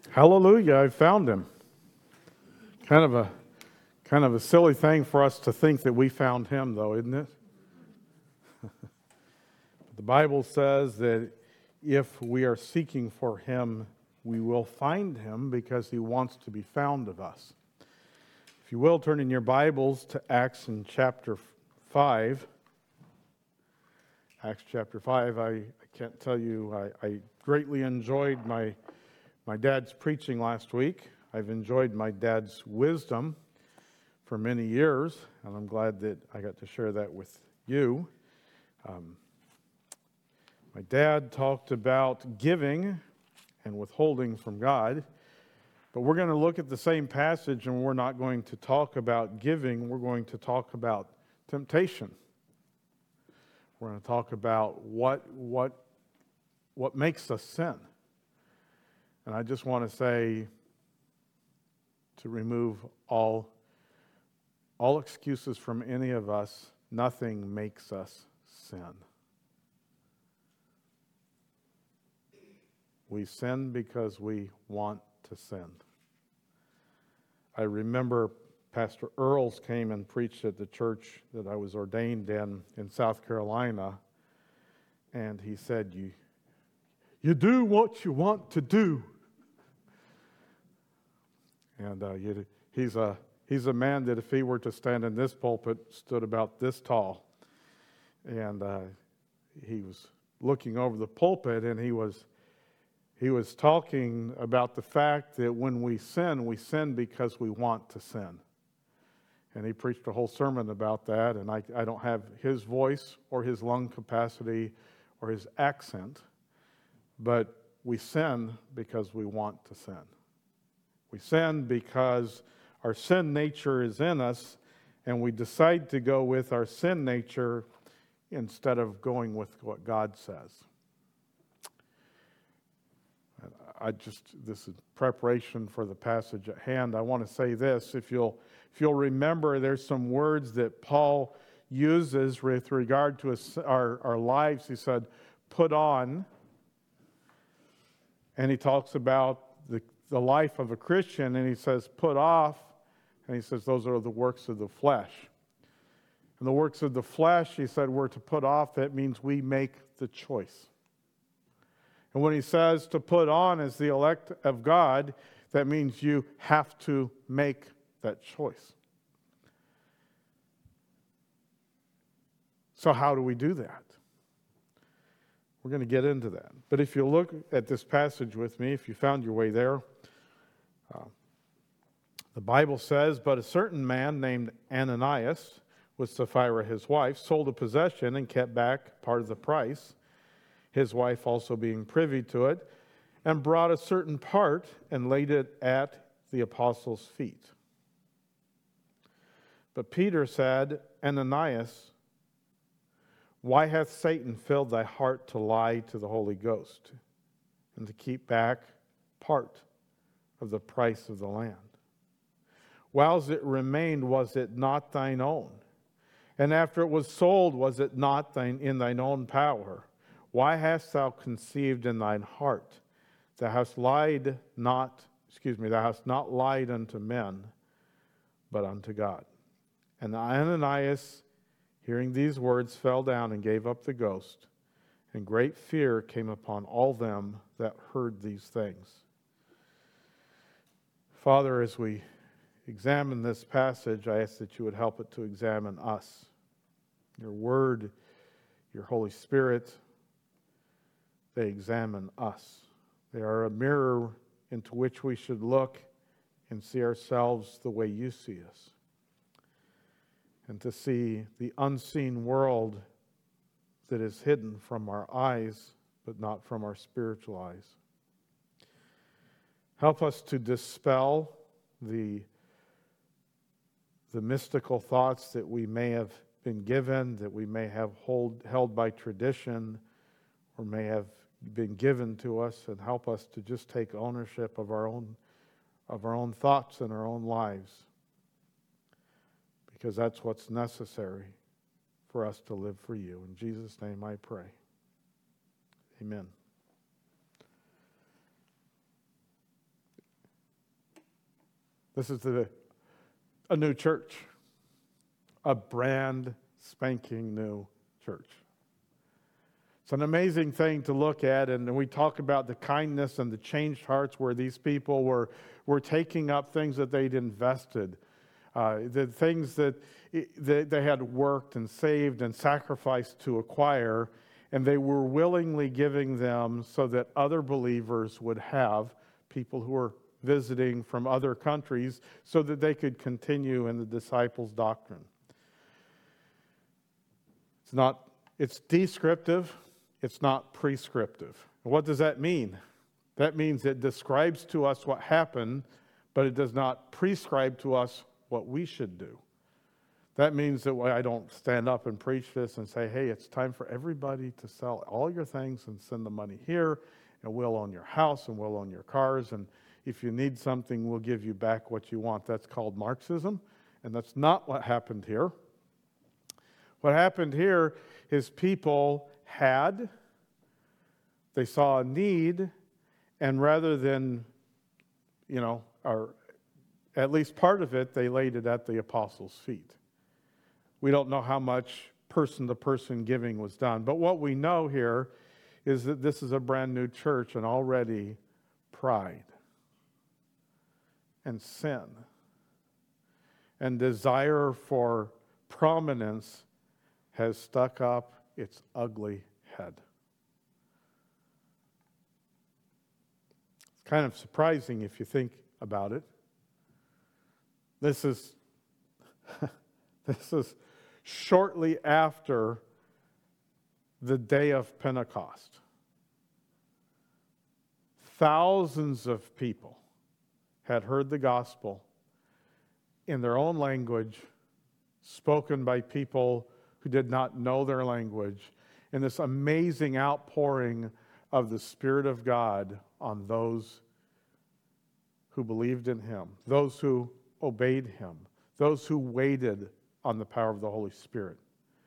Hallelujah, I found him. Kind of a silly thing for us to think that we found him, though, isn't it? The Bible says that if we are seeking for him, we will find him because he wants to be found of us. If you will, turn in your Bibles to Acts in chapter 5. Acts chapter 5, I can't tell you, I greatly enjoyed my dad's preaching last week. I've enjoyed my dad's wisdom for many years, and I'm glad that I got to share that with you. My dad talked about giving and withholding from God, but we're going to look at the same passage, and we're not going to talk about giving. We're going to talk about temptation. We're going to talk about what makes us sin. And I just want to say, to remove all excuses from any of us, nothing makes us sin. We sin because we want to sin. I remember Pastor Earls came and preached at the church that I was ordained in South Carolina, and he said, you do what you want to do. And he's a man that if he were to stand in this pulpit, stood about this tall. And he was looking over the pulpit, and he was talking about the fact that when we sin because we want to sin. And he preached a whole sermon about that, and I don't have his voice or his lung capacity or his accent, but we sin because we want to sin. We sin because our sin nature is in us, and we decide to go with our sin nature instead of going with what God says. This is preparation for the passage at hand. I want to say this. If you'll remember, there's some words that Paul uses with regard to our lives. He said, put on. And he talks about the life of a Christian, and he says, put off. And he says, those are the works of the flesh. And the works of the flesh, he said, we're to put off. That means we make the choice. And when he says to put on as the elect of God, that means you have to make that choice. So how do we do that? We're going to get into that. But if you look at this passage with me, if you found your way there, the Bible says, but a certain man named Ananias, with Sapphira his wife, sold a possession and kept back part of the price, his wife also being privy to it, and brought a certain part and laid it at the apostles' feet. But Peter said, Ananias, why hath Satan filled thy heart to lie to the Holy Ghost and to keep back part of the price of the land? Whiles it remained, was it not thine own? And after it was sold, was it not in thine own power? Why hast thou conceived in thine heart? Thou hast not lied unto men, but unto God. And Ananias, hearing these words, fell down and gave up the ghost, and great fear came upon all them that heard these things. Father, as we examine this passage, I ask that you would help it to examine us. Your word, your Holy Spirit, they examine us. They are a mirror into which we should look and see ourselves the way you see us. And to see the unseen world that is hidden from our eyes, but not from our spiritual eyes. Help us to dispel the mystical thoughts that we may have been given, that we may have held by tradition, or may have been given to us, and help us to just take ownership of our own thoughts and our own lives, because that's what's necessary for us to live for you. In Jesus' name I pray. Amen. This is a new church, a brand spanking new church. It's an amazing thing to look at, and we talk about the kindness and the changed hearts where these people were taking up things that they'd invested, the things that they had worked and saved and sacrificed to acquire, and they were willingly giving them so that other believers would have, people who were visiting from other countries, so that they could continue in the disciples' doctrine. It's descriptive. It's not prescriptive. What does that mean? That means it describes to us what happened, but it does not prescribe to us what we should do. That means that I don't stand up and preach this and say, hey, it's time for everybody to sell all your things and send the money here, and we'll own your house and we'll own your cars, and if you need something, we'll give you back what you want. That's called Marxism, and that's not what happened here. What happened here is people they saw a need, and rather than, or at least part of it, they laid it at the apostles' feet. We don't know how much person-to-person giving was done, but what we know here is that this is a brand new church, and already pride and sin and desire for prominence has stuck up its ugly head. It's kind of surprising if you think about it. This is shortly after the day of Pentecost. Thousands of people had heard the gospel in their own language, spoken by people who did not know their language, and this amazing outpouring of the Spirit of God on those who believed in Him, those who obeyed Him, those who waited on the power of the Holy Spirit.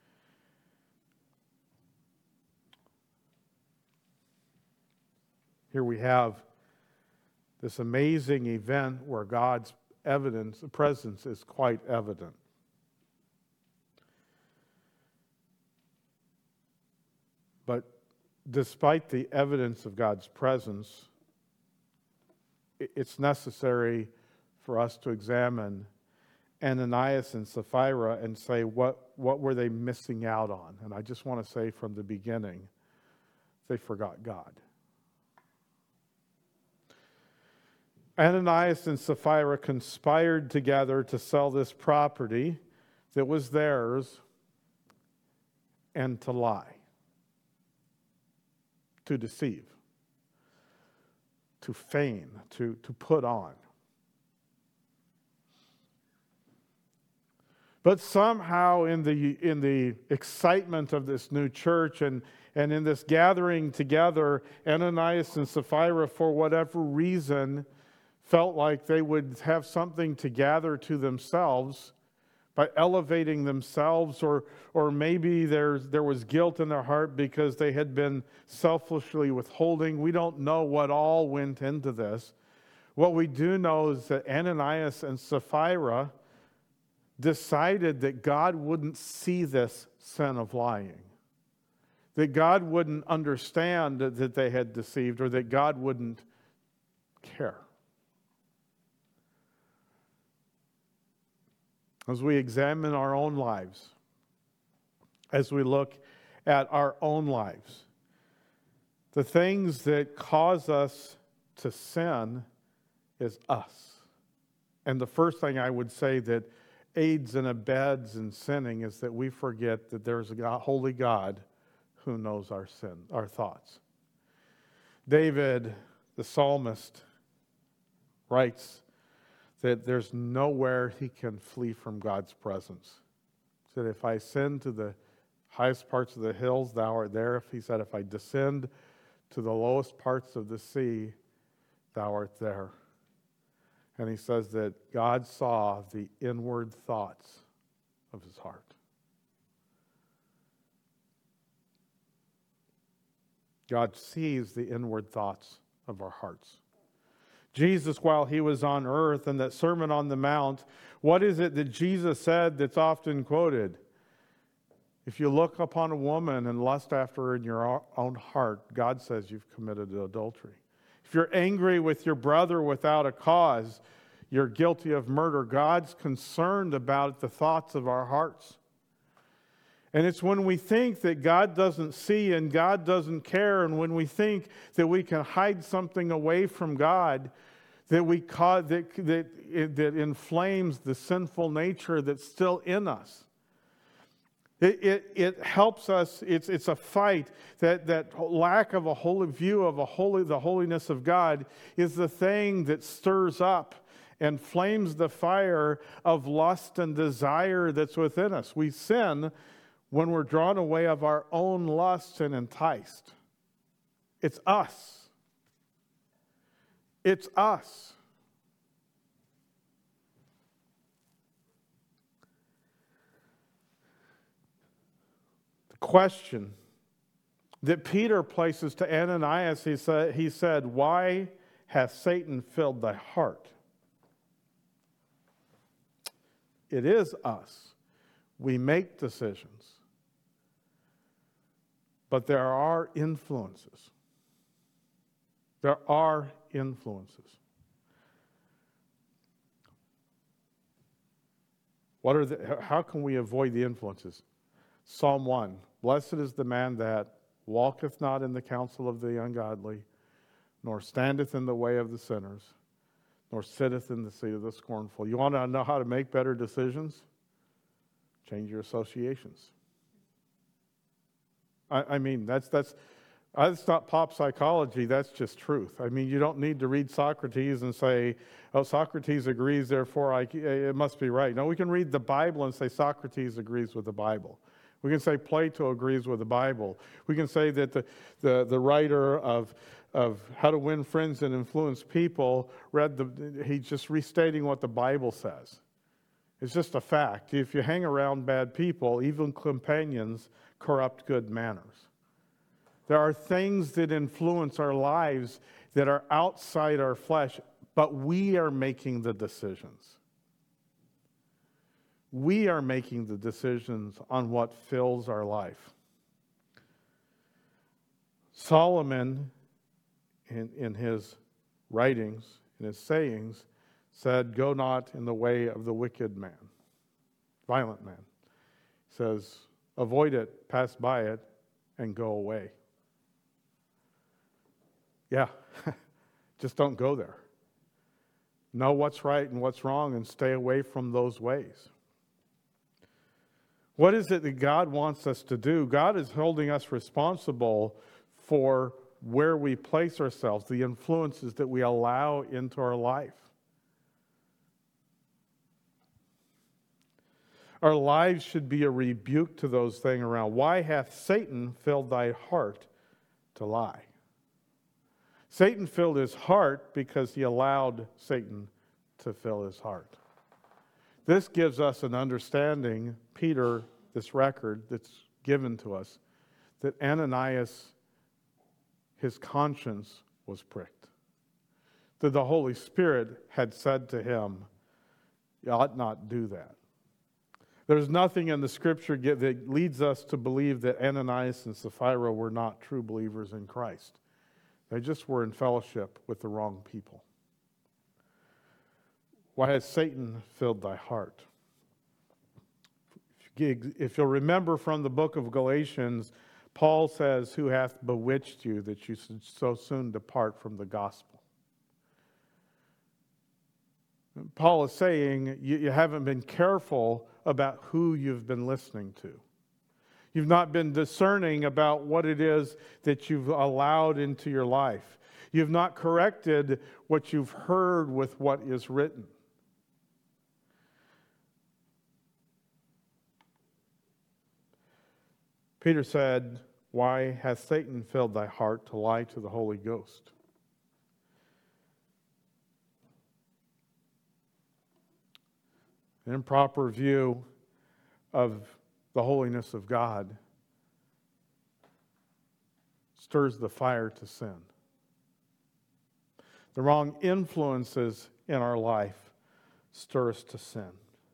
Here we have this amazing event where God's presence is quite evident. But despite the evidence of God's presence, it's necessary for us to examine Ananias and Sapphira and say, what were they missing out on? And I just want to say from the beginning, they forgot God. Ananias and Sapphira conspired together to sell this property that was theirs and to lie, to deceive, to feign, to put on. But somehow in the excitement of this new church and in this gathering together, Ananias and Sapphira, for whatever reason, felt like they would have something to gather to themselves by elevating themselves, or maybe there was guilt in their heart because they had been selfishly withholding. We don't know what all went into this. What we do know is that Ananias and Sapphira decided that God wouldn't see this sin of lying, that God wouldn't understand that they had deceived, or that God wouldn't care. As we examine our own lives, as we look at our own lives, the things that cause us to sin is us. And the first thing I would say that aids and abets in sinning is that we forget that there's a holy God who knows our sin, our thoughts. David, the psalmist, writes that there's nowhere he can flee from God's presence. He said, if I ascend to the highest parts of the hills, thou art there. He said, if I descend to the lowest parts of the sea, thou art there. And he says that God saw the inward thoughts of his heart. God sees the inward thoughts of our hearts. Jesus, while he was on earth, and that Sermon on the Mount, what is it that Jesus said that's often quoted? If you look upon a woman and lust after her in your own heart, God says you've committed adultery. If you're angry with your brother without a cause, you're guilty of murder. God's concerned about the thoughts of our hearts. And it's when we think that God doesn't see and God doesn't care, and when we think that we can hide something away from God, that inflames the sinful nature that's still in us. It helps us. It's a fight. That lack of a holy view of the holiness of God is the thing that stirs up and flames the fire of lust and desire that's within us. We sin when we're drawn away of our own lusts and enticed. It's us. It's us. The question that Peter places to Ananias, he said, "Why hath Satan filled thy heart?" It is us. We make decisions. But there are influences. There are influences. How can we avoid the influences? Psalm 1, "Blessed is the man that walketh not in the counsel of the ungodly, nor standeth in the way of the sinners, nor sitteth in the seat of the scornful." You want to know how to make better decisions? Change your associations. I mean, that's not pop psychology, that's just truth. I mean, you don't need to read Socrates and say, "Oh, Socrates agrees, therefore it must be right." No, we can read the Bible and say Socrates agrees with the Bible. We can say Plato agrees with the Bible. We can say that the writer of How to Win Friends and Influence People he's just restating what the Bible says. It's just a fact. If you hang around bad people, evil companions corrupt good manners. There are things that influence our lives that are outside our flesh, but we are making the decisions. We are making the decisions on what fills our life. Solomon, in his writings, in his sayings, said, "Go not in the way of the wicked man, violent man." He says, avoid it, pass by it, and go away. Yeah, just don't go there. Know what's right and what's wrong and stay away from those ways. What is it that God wants us to do? God is holding us responsible for where we place ourselves, the influences that we allow into our life. Our lives should be a rebuke to those things around. Why hath Satan filled thy heart to lie? Satan filled his heart because he allowed Satan to fill his heart. This gives us an understanding, Peter, this record that's given to us, that Ananias, his conscience was pricked. That the Holy Spirit had said to him, "You ought not do that." There's nothing in the Scripture that leads us to believe that Ananias and Sapphira were not true believers in Christ. They just were in fellowship with the wrong people. Why has Satan filled thy heart? If you'll remember from the book of Galatians, Paul says, "Who hath bewitched you that you should so soon depart from the gospel?" Paul is saying you haven't been careful about who you've been listening to. You've not been discerning about what it is that you've allowed into your life. You've not corrected what you've heard with what is written. Peter said, "Why hath Satan filled thy heart to lie to the Holy Ghost?" An improper view of the holiness of God stirs the fire to sin. the wrong influences in our life stir us to sin.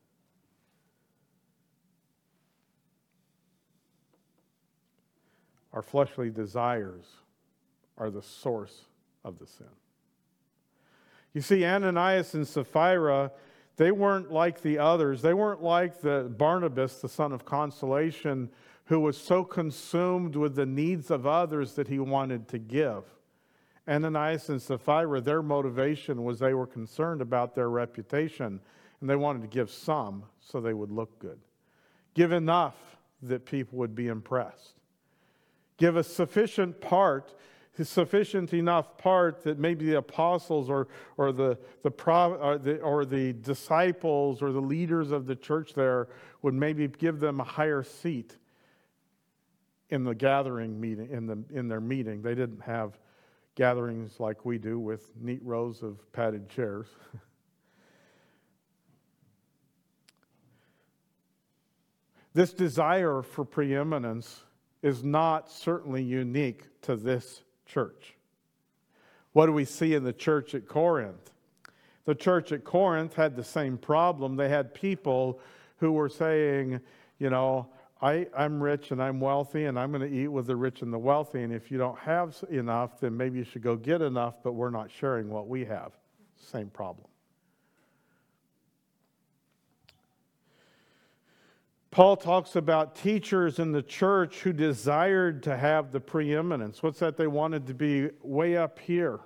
Our fleshly desires are the source of the sin. You see, Ananias and Sapphira, they weren't like the others. They weren't like the Barnabas, the son of consolation, who was so consumed with the needs of others that he wanted to give. Ananias and Sapphira, their motivation was they were concerned about their reputation, and they wanted to give some so they would look good. Give enough that people would be impressed. Give a sufficient enough part that maybe the apostles or the disciples or the leaders of the church there would maybe give them a higher seat in the gathering meeting, in their meeting. They didn't have gatherings like we do with neat rows of padded chairs. This desire for preeminence is not certainly unique to this church. What do we see in the church at Corinth? The church at Corinth had the same problem. They had people who were saying, I'm rich and I'm wealthy and I'm going to eat with the rich and the wealthy. And if you don't have enough, then maybe you should go get enough, but we're not sharing what we have. Same problem. Paul talks about teachers in the church who desired to have the preeminence. What's that? They wanted to be way up here.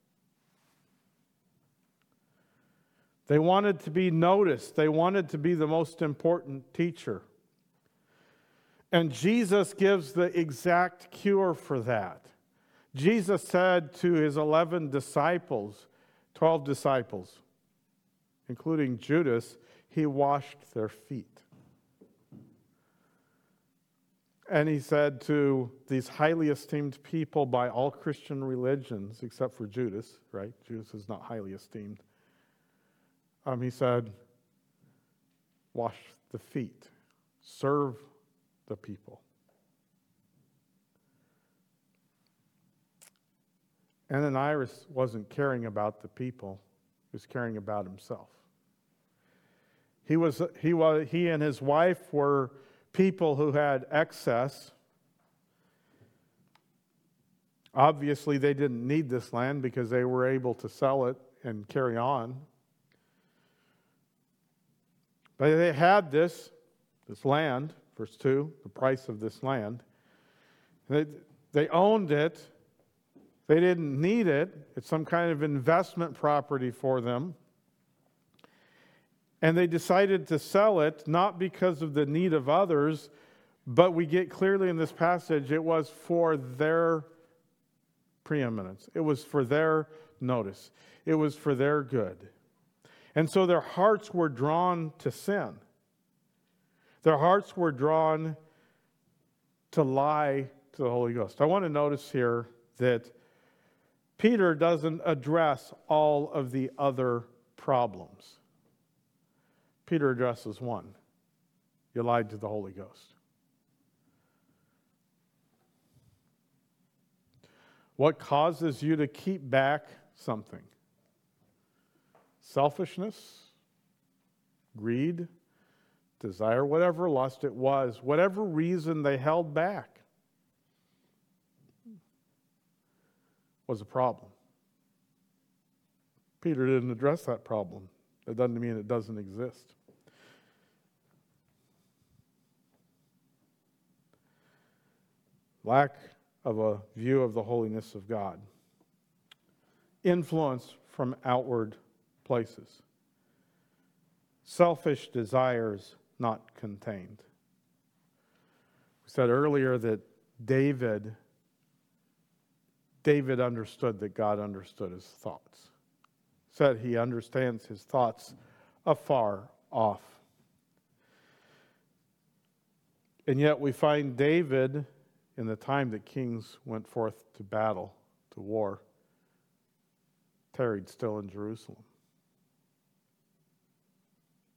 They wanted to be noticed. They wanted to be the most important teacher. And Jesus gives the exact cure for that. Jesus said to his 12 disciples, including Judas, he washed their feet. And he said to these highly esteemed people by all Christian religions, except for Judas, right? Judas is not highly esteemed. He said, wash the feet, serve the people. Ananias wasn't caring about the people, he was caring about himself. He and his wife were people who had excess. Obviously, they didn't need this land because they were able to sell it and carry on. But they had this land, verse 2, the price of this land. They owned it. They didn't need it. It's some kind of investment property for them. And they decided to sell it, not because of the need of others, but we get clearly in this passage, it was for their preeminence. It was for their notice. It was for their good. And so their hearts were drawn to sin. Their hearts were drawn to lie to the Holy Ghost. I want to notice here that Peter doesn't address all of the other problems. Peter addresses one. You lied to the Holy Ghost. What causes you to keep back something? Selfishness, greed, desire, whatever lust it was, whatever reason they held back was a problem. Peter didn't address that problem. That doesn't mean it doesn't exist. Lack of a view of the holiness of God. Influence from outward places. Selfish desires not contained. We said earlier that David understood that God understood his thoughts. Said he understands his thoughts afar off. And yet we find David, in the time that kings went forth to battle, to war, tarried still in Jerusalem.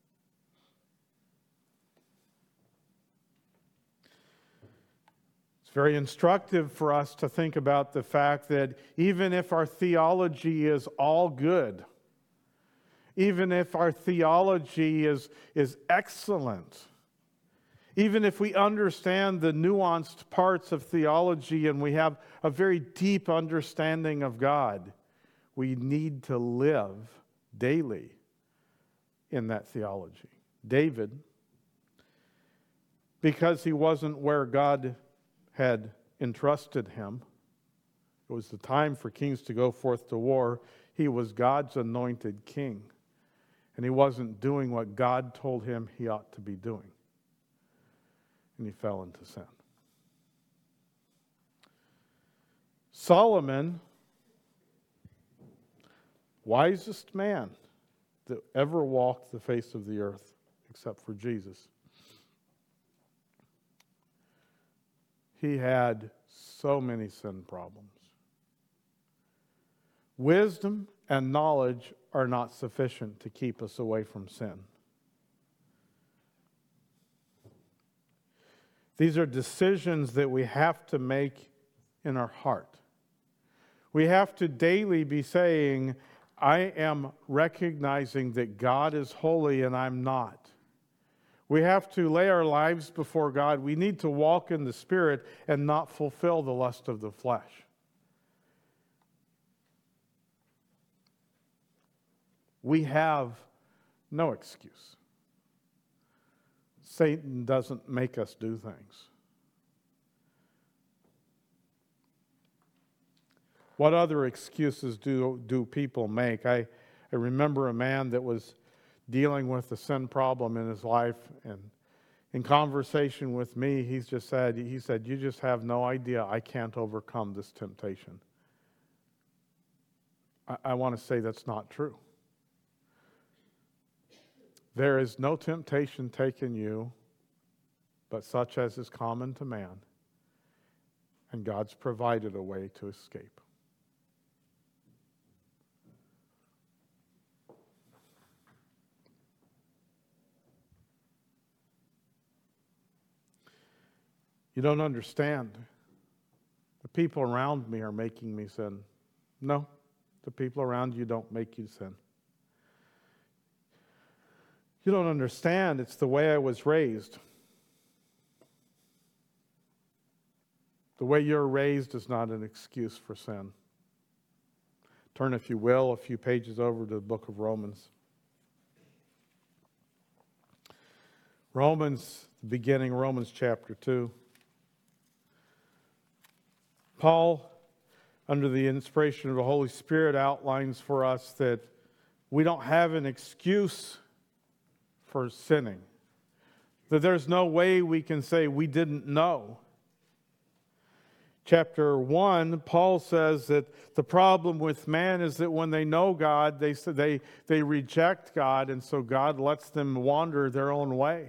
It's very instructive for us to think about the fact that even if our theology is all good, even if our theology is excellent, even if we understand the nuanced parts of theology and we have a very deep understanding of God, we need to live daily in that theology. David, because he wasn't where God had entrusted him, it was the time for kings to go forth to war. He was God's anointed king, and he wasn't doing what God told him he ought to be doing. And he fell into sin. Solomon, wisest man that ever walked the face of the earth, except for Jesus. He had so many sin problems. Wisdom and knowledge are not sufficient to keep us away from sin. These are decisions that we have to make in our heart. We have to daily be saying, I am recognizing that God is holy and I'm not. We have to lay our lives before God. We need to walk in the Spirit and not fulfill the lust of the flesh. We have no excuse. Satan doesn't make us do things. What other excuses do people make? I remember a man that was dealing with a sin problem in his life, and in conversation with me, he said, you just have no idea, I can't overcome this temptation. I want to say that's not true. There is no temptation taken you, but such as is common to man, and God's provided a way to escape. You don't understand. The people around me are making me sin. No, the people around you don't make you sin. You don't understand. It's the way I was raised. The way you're raised is not an excuse for sin. Turn, if you will, a few pages over to the book of Romans. Romans chapter 2. Paul, under the inspiration of the Holy Spirit, outlines for us that we don't have an excuse for sinning. That there's no way we can say we didn't know. Chapter 1, Paul says that the problem with man is that when they know God, they reject God, and so God lets them wander their own way.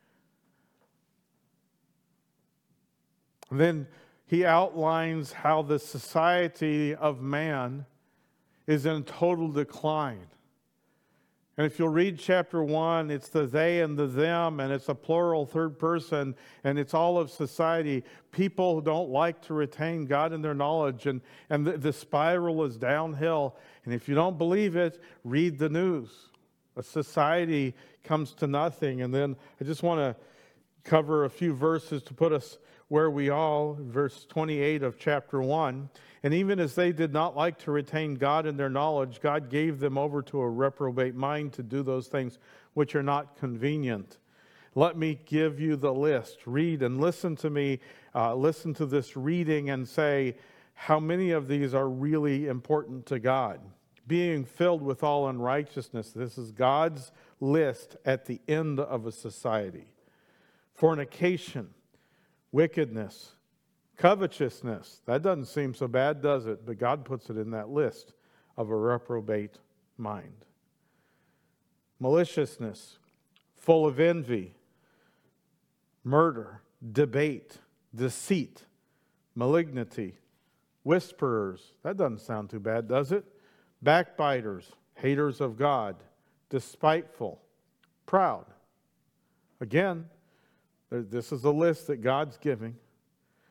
Then he outlines how the society of man is in total decline. And if you'll read chapter 1, it's the they and the them, and it's a plural third person, and it's all of society. People don't like to retain God in their knowledge, and the spiral is downhill. And if you don't believe it, read the news. A society comes to nothing. And then I just want to cover a few verses to put us where we are, verse 28 of chapter 1. And even as they did not like to retain God in their knowledge, God gave them over to a reprobate mind to do those things which are not convenient. Let me give you the list. Read and listen to me. Listen to this reading and say how many of these are really important to God. Being filled with all unrighteousness. This is God's list at the end of a society. Fornication. Wickedness, covetousness. That doesn't seem so bad, does it? But God puts it in that list of a reprobate mind. Maliciousness, full of envy, murder, debate, deceit, malignity, whisperers. That doesn't sound too bad, does it? Backbiters, haters of God, despiteful, proud. Again, this is a list that God's giving.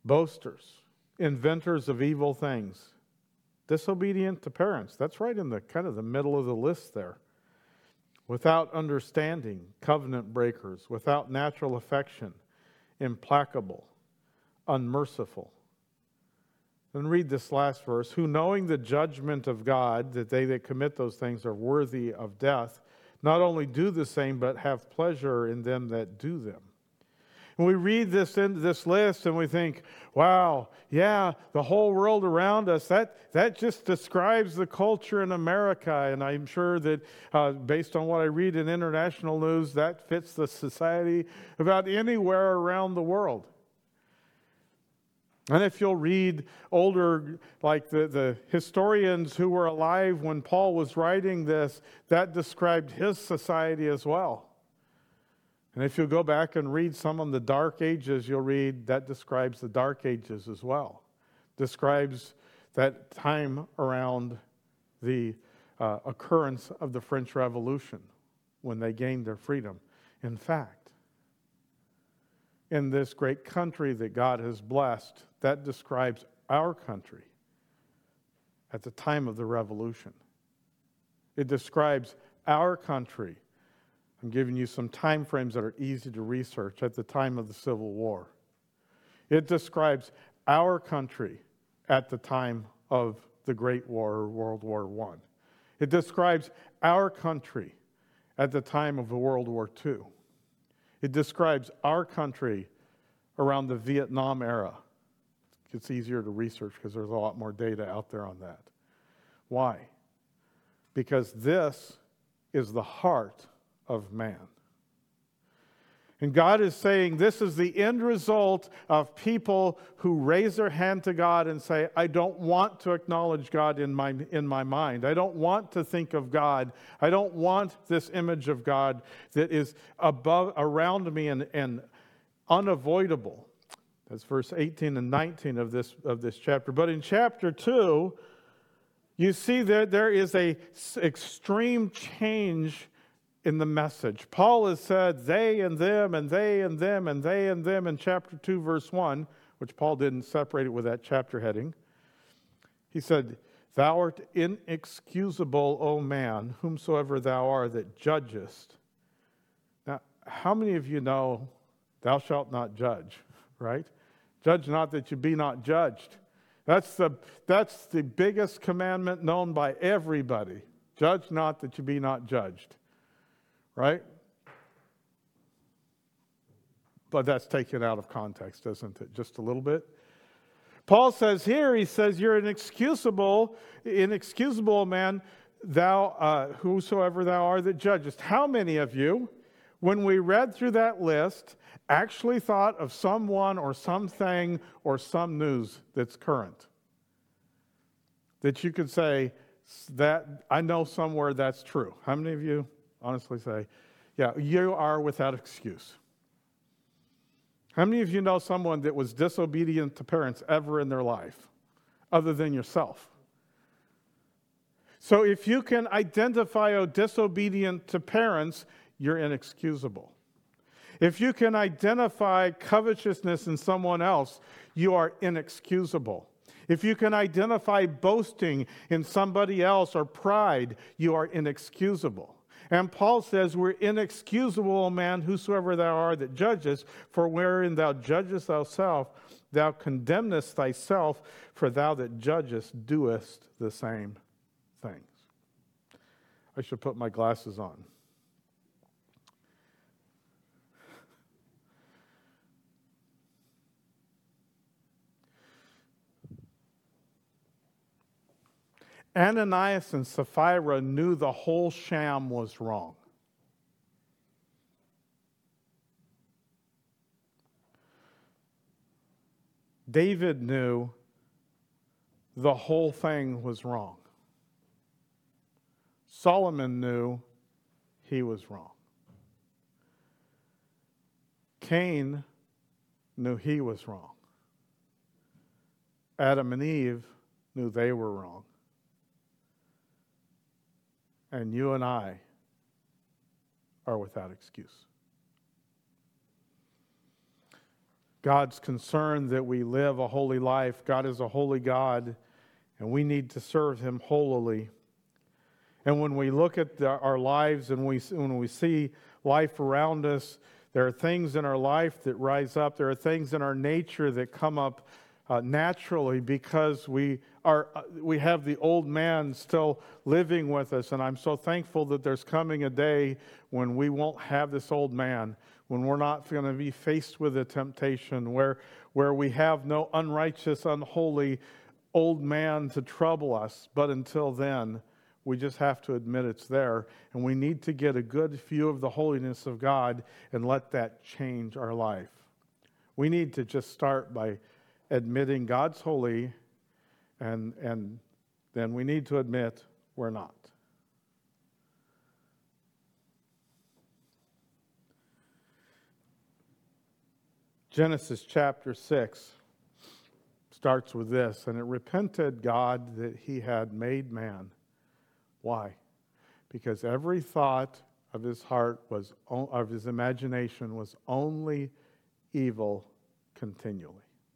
boasters, inventors of evil things, disobedient to parents. That's right in the kind of the middle of the list there. Without understanding, covenant breakers, without natural affection, implacable, unmerciful. Then read this last verse. Who, knowing the judgment of God, that they that commit those things are worthy of death, not only do the same, but have pleasure in them that do them. And we read this in this list and we think, wow, yeah, the whole world around us, that just describes the culture in America. And I'm sure that based on what I read in international news, that fits the society about anywhere around the world. And if you'll read older, like the historians who were alive when Paul was writing this, that described his society as well. And if you go back and read some of the Dark Ages, you'll read that describes the Dark Ages as well. Describes that time around the occurrence of the French Revolution when they gained their freedom. In fact, in this great country that God has blessed, that describes our country at the time of the Revolution. It describes our country. I'm giving you some time frames that are easy to research at the time of the Civil War. It describes our country at the time of the Great War, World War I. It describes our country at the time of the World War II. It describes our country around the Vietnam era. It's easier to research because there's a lot more data out there on that. Why? Because this is the heart of man. And God is saying this is the end result of people who raise their hand to God and say, I don't want to acknowledge God in my mind. I don't want to think of God. I don't want this image of God that is around me and unavoidable. That's verse 18 and 19 of this chapter. But in chapter 2, you see that there is an extreme change in the message. Paul has said they and them and they and them and they and them in chapter 2, verse 1, which Paul didn't separate it with that chapter heading. He said, Thou art inexcusable, O man, whomsoever thou art that judgest. Now, how many of you know thou shalt not judge, right? Judge not that you be not judged. That's the biggest commandment known by everybody. Judge not that you be not judged. Right? But that's taken out of context, isn't it? Just a little bit. Paul says here, he says, you're inexcusable man, thou, whosoever thou art that judgest. How many of you, when we read through that list, actually thought of someone or something or some news that's current? That you could say, that I know somewhere that's true. How many of you honestly say, yeah, you are without excuse? How many of you know someone that was disobedient to parents ever in their life, other than yourself? So if you can identify a disobedient to parents, you're inexcusable. If you can identify covetousness in someone else, you are inexcusable. If you can identify boasting in somebody else or pride, you are inexcusable. And Paul says, we're inexcusable, O man, whosoever thou art that judgest, for wherein thou judgest thyself, thou condemnest thyself, for thou that judgest doest the same things. I should put my glasses on. Ananias and Sapphira knew the whole sham was wrong. David knew the whole thing was wrong. Solomon knew he was wrong. Cain knew he was wrong. Adam and Eve knew they were wrong. And you and I are without excuse. God's concerned that we live a holy life. God is a holy God, and we need to serve Him holily. And when we look at our lives and when we see life around us, there are things in our life that rise up. There are things in our nature that come up naturally because we have the old man still living with us. And I'm so thankful that there's coming a day when we won't have this old man, when we're not going to be faced with a temptation, where we have no unrighteous, unholy old man to trouble us. But until then, we just have to admit it's there. And we need to get a good view of the holiness of God and let that change our life. We need to just start by admitting God's holy, and then we need to admit we're not. Genesis chapter 6 starts with this, and it repented God that He had made man. Why? Because every thought of his heart of his imagination was only evil continually.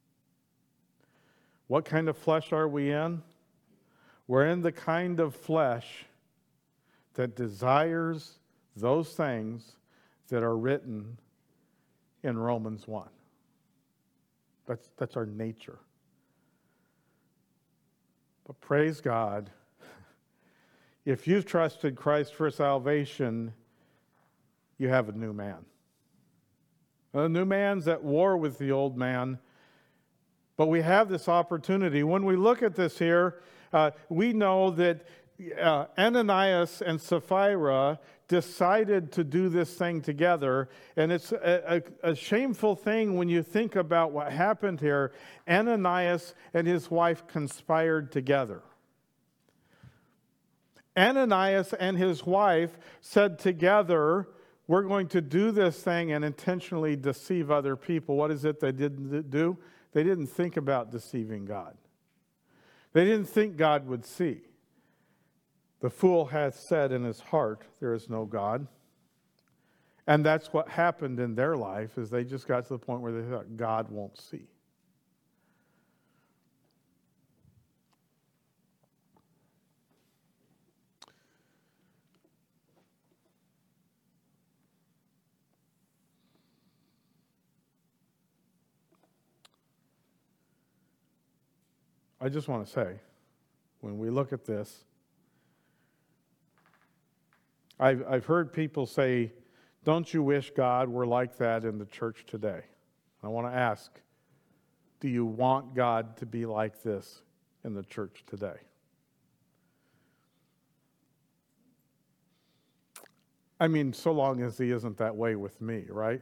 What kind of flesh are we in? We're in the kind of flesh that desires those things that are written in Romans 1. That's our nature. But praise God, if you've trusted Christ for salvation, you have a new man. The new man's at war with the old man. But we have this opportunity. When we look at this here, we know that Ananias and Sapphira decided to do this thing together. And it's a shameful thing when you think about what happened here. Ananias and his wife conspired together. Ananias and his wife said together, we're going to do this thing and intentionally deceive other people. What is it they didn't do? They didn't think about deceiving God. They didn't think God would see. The fool hath said in his heart, there is no God. And that's what happened in their life, is they just got to the point where they thought God won't see. I just want to say, when we look at this, I've heard people say, don't you wish God were like that in the church today? I want to ask, do you want God to be like this in the church today? I mean, so long as He isn't that way with me, right?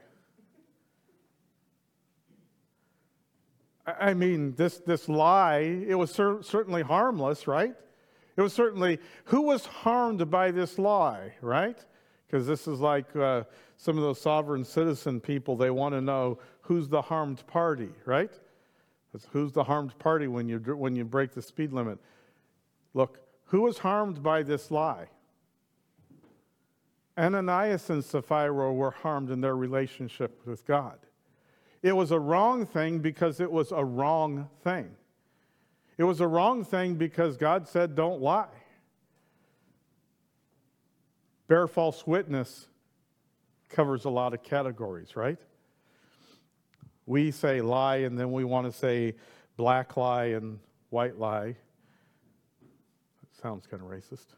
I mean, this lie, it was certainly harmless, right? It was certainly, who was harmed by this lie, right? Because this is like some of those sovereign citizen people, they want to know who's the harmed party, right? Who's the harmed party when you break the speed limit? Look, who was harmed by this lie? Ananias and Sapphira were harmed in their relationship with God. It was a wrong thing because it was a wrong thing. It was a wrong thing because God said, don't lie. Bear false witness covers a lot of categories, right? We say lie, and then we want to say black lie and white lie. That sounds kind of racist.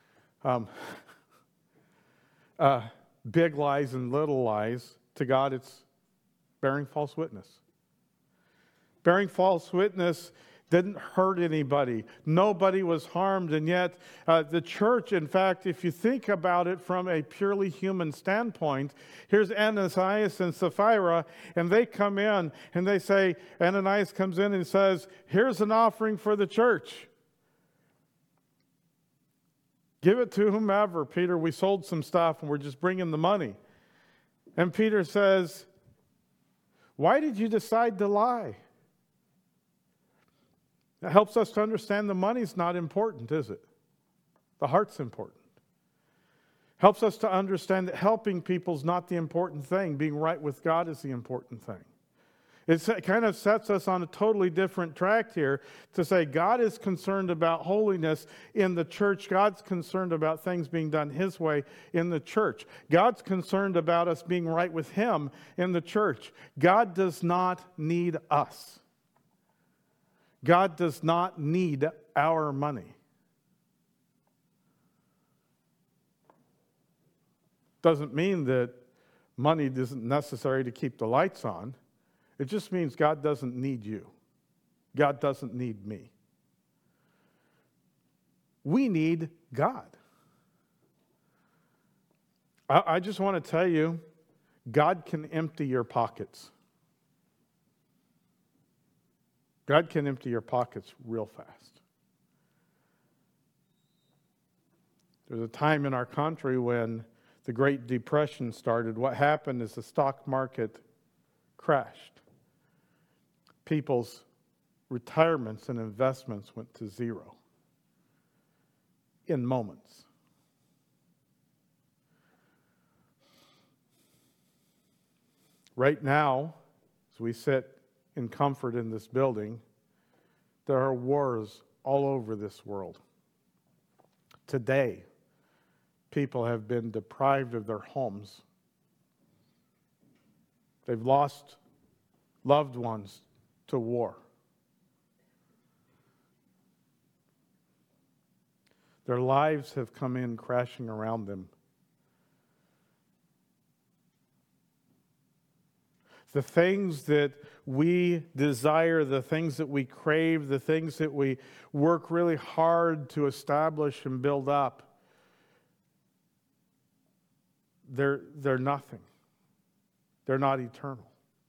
Big lies and little lies. To God, it's bearing false witness. Bearing false witness didn't hurt anybody. Nobody was harmed. And yet, the church, in fact, if you think about it from a purely human standpoint, here's Ananias and Sapphira, and they come in and they say, Ananias comes in and says, here's an offering for the church. Give it to whomever. Peter, we sold some stuff and we're just bringing the money. And Peter says, why did you decide to lie? That helps us to understand the money's not important, is it? The heart's important. Helps us to understand that helping people's not the important thing. Being right with God is the important thing. It kind of sets us on a totally different track here to say God is concerned about holiness in the church. God's concerned about things being done His way in the church. God's concerned about us being right with Him in the church. God does not need us. God does not need our money. Doesn't mean that money isn't necessary to keep the lights on. It just means God doesn't need you. God doesn't need me. We need God. I just want to tell you, God can empty your pockets. God can empty your pockets real fast. There's a time in our country when the Great Depression started. What happened is the stock market crashed. People's retirements and investments went to zero in moments. Right now, as we sit in comfort in this building, there are wars all over this world. Today, people have been deprived of their homes. They've lost loved ones to war. Their lives have come in crashing around them. The things that we desire, the things that we crave, the things that we work really hard to establish and build up, they're nothing. They're not eternal.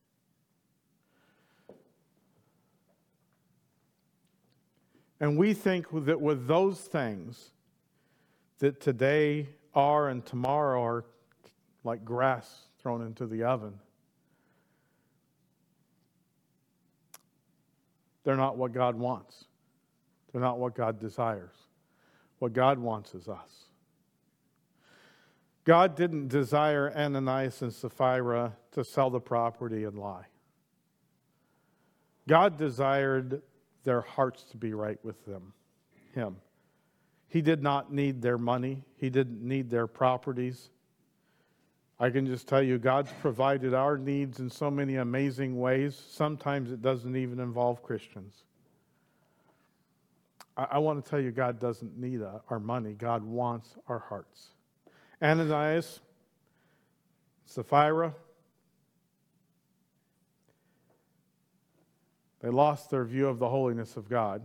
And we think that with those things that today are and tomorrow are like grass thrown into the oven, they're not what God wants. They're not what God desires. What God wants is us. God didn't desire Ananias and Sapphira to sell the property and lie. God desired their hearts to be right with Him. He did not need their money. He didn't need their properties. I can just tell you, God's provided our needs in so many amazing ways. Sometimes it doesn't even involve Christians. I want to tell you, God doesn't need our money. God wants our hearts. Ananias, Sapphira, they lost their view of the holiness of God.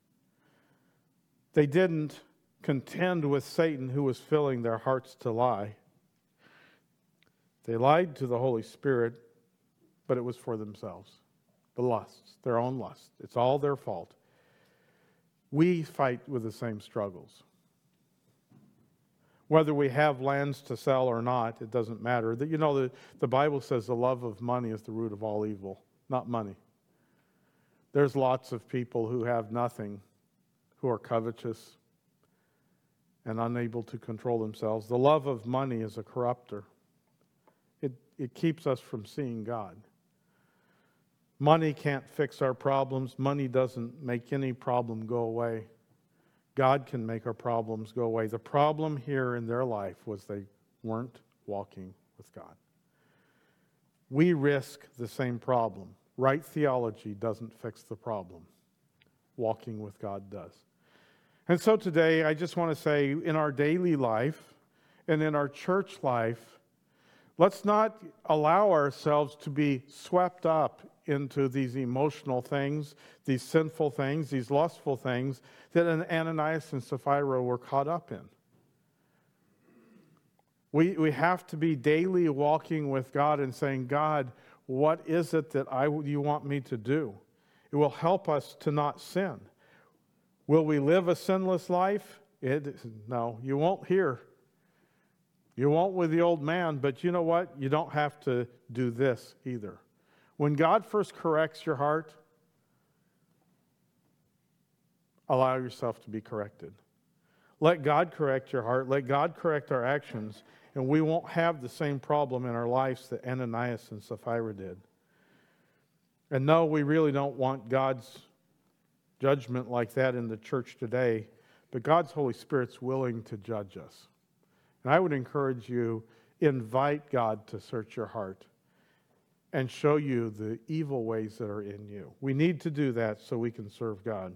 They didn't contend with Satan, who was filling their hearts to lie. They lied to the Holy Spirit, but it was for themselves. The lusts, their own lust. It's all their fault. We fight with the same struggles. Whether we have lands to sell or not, it doesn't matter. The Bible says the love of money is the root of all evil, not money. There's lots of people who have nothing, who are covetous and unable to control themselves. The love of money is a corrupter. It keeps us from seeing God. Money can't fix our problems. Money doesn't make any problem go away. God can make our problems go away. The problem here in their life was they weren't walking with God. We risk the same problem. Right theology doesn't fix the problem. Walking with God does. And so today, I just want to say, in our daily life and in our church life, let's not allow ourselves to be swept up into these emotional things, these sinful things, these lustful things that Ananias and Sapphira were caught up in. We have to be daily walking with God and saying, God, what is it that you want me to do? It will help us to not sin. Will we live a sinless life? No, you won't here. You won't with the old man, but you know what? You don't have to do this either. When God first corrects your heart, allow yourself to be corrected. Let God correct your heart. Let God correct our actions, and we won't have the same problem in our lives that Ananias and Sapphira did. And no, we really don't want God's judgment like that in the church today, but God's Holy Spirit's willing to judge us. And I would encourage you, invite God to search your heart and show you the evil ways that are in you. We need to do that so we can serve God.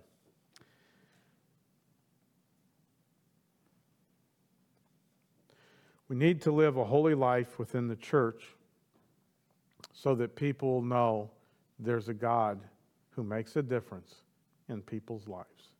We need to live a holy life within the church so that people know there's a God who makes a difference in people's lives.